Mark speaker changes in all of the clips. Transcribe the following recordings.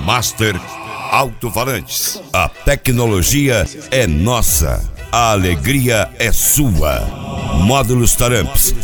Speaker 1: Master Alto-Falantes. A tecnologia é nossa, a alegria é sua. Módulos Taramps.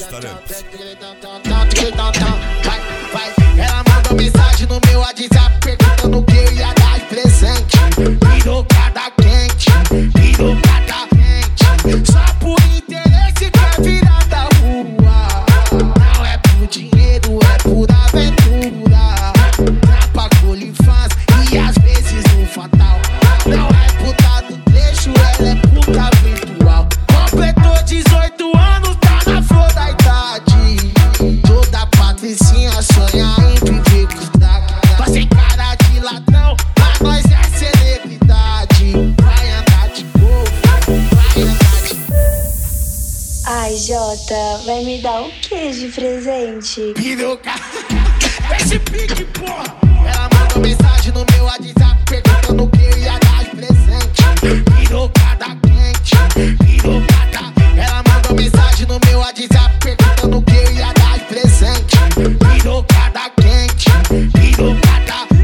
Speaker 2: Ela mandou mensagem no meu WhatsApp perguntando o que eu ia dar de presente. Pirocada quente, pirocada quente. Só por interesse quer virar da rua. Não é por dinheiro, é por aventura. Trapa com OnlyFans e às vezes no fatal. Não é puta do trecho, ela é puta virtual. Completou 18 anos, tá na flor da idade. Toda patricinha sonha em viver com os crack. Mas sem cara de ladrão, pra nós é celebridade. Vai andar de Golf, vai andar de...
Speaker 3: Ai, Jota, vai me dar o que de presente?
Speaker 2: Piroca, esse pique, porra. Ela mandou mensagem no meu WhatsApp perguntando o que eu ia dar de presente. Pirocada quente, pirocada. Ela mandou mensagem no meu WhatsApp perguntando o que eu ia dar de presente. Pirocada quente, pirocada.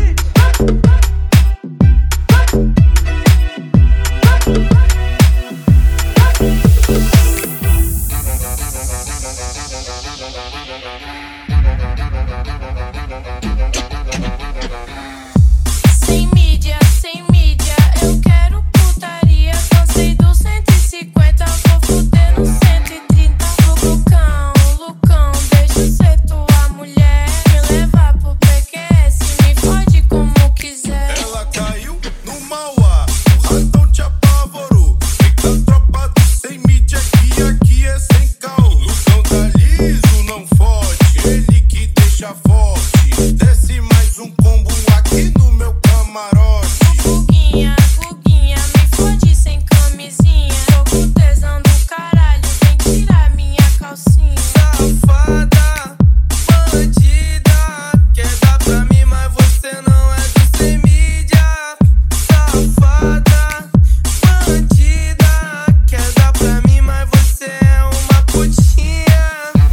Speaker 4: Sem mídia, eu quero putaria. Cansei do 150, vou fuder no 130. Lucão, deixa eu ser tua mulher. Me levar pro PQS, me fode como quiser.
Speaker 5: Ela caiu no Mauá, o ratão te apavorou. Feita tropa do sem mídia que aqui é sem caô. Lucão tá liso, não fode, ele que deixa forte. Desce mais um combo aqui no meu camarote.
Speaker 4: Guguinha, me fode sem camisinha. Tô com tesão do caralho, vem tirar minha calcinha.
Speaker 6: Safada, bandida, quer dar pra mim, mas você não é do sem mídia. Safada, bandida, quer dar pra mim, mas você é uma putinha.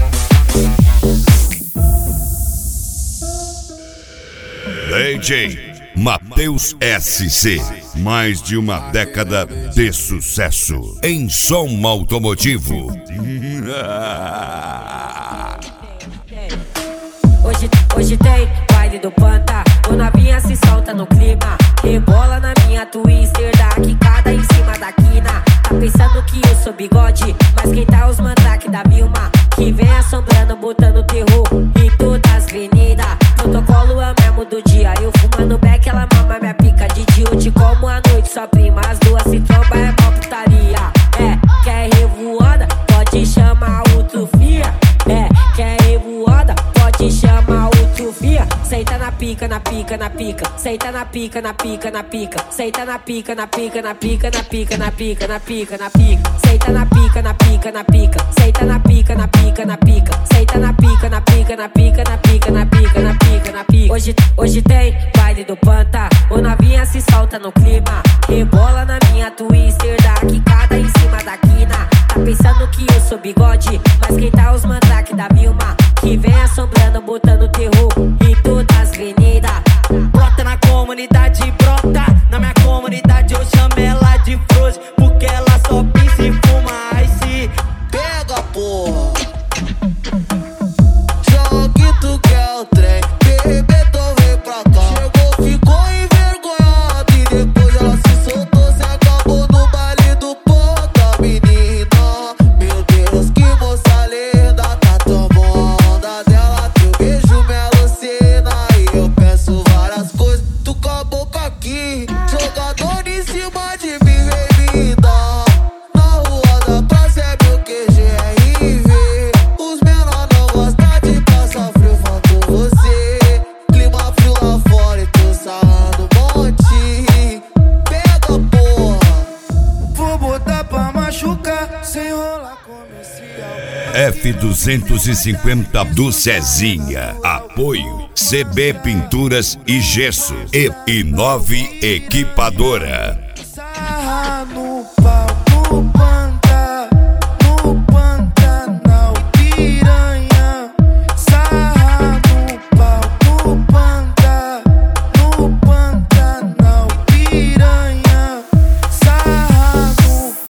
Speaker 1: DJ Matheus SC. Mais de uma década de sucesso em som automotivo.
Speaker 7: Hoje tem baile do Panta. O novinha se solta no clima. Rebola na minha Twister, dá quicada em cima da quina. Tá pensando que eu sou bigode, mas quem tá os mandrake da Vilma, que vem assombrando, botando terror em todas as avenidas. Protocolo é o mesmo do dia. Eu fumando beck, ela mama minha pica. De dia eu te como à noite, só prima. As duas se tromba, é mó putaria. Quer revoada? Pode chamar o Trufia. Quer revoada? Pode chamar o Trufia. Senta na pica, na pica, na pica. Senta na pica, na pica, na pica. Senta na pica, na pica, na pica, na pica, na pica, na pica, na pica. Senta na pica, na pica, na pica. Senta na pica, na pica, na pica. Senta na pica, na pica, na pica, na pica, na pica, na pica, na pica. Hoje tem baile do Panta. O novinha se solta no clima. Rebola na minha Twister, dá quicada em cima da quina. Tá pensando que eu sou bigode, mas quem tá os mandrake da Vilma, que vem assombrando, botando terror em todas as avenidas.
Speaker 6: Brota na comunidade, brota na minha comunidade. Eu chamo ela de Froze, porque ela só pensa em fumar. Ice
Speaker 2: Pega, porra. Já que tu quer o trem, bebê, então vem pra cá. Chegou, ficou envergonhada e depois ela se soltou, se acabou no baile do Panta, menina. Meu Deus, que moça linda, tá tão bom a onda dela. Teu beijo me alucina e eu peço várias coisas. Tu com a boca aqui, jogador em cima de mim, vem me dar. Na rua da praça é meu QGRV. Os menor não gostam de passar frio, faltou você. Clima frio lá fora e tô sarrando um monte. Pega, porra.
Speaker 6: vou botar pra machucar, sem rolar comercial.
Speaker 1: F250 do Cezinha. Apoio CB Pinturas e Gesso e 9 Equipadora.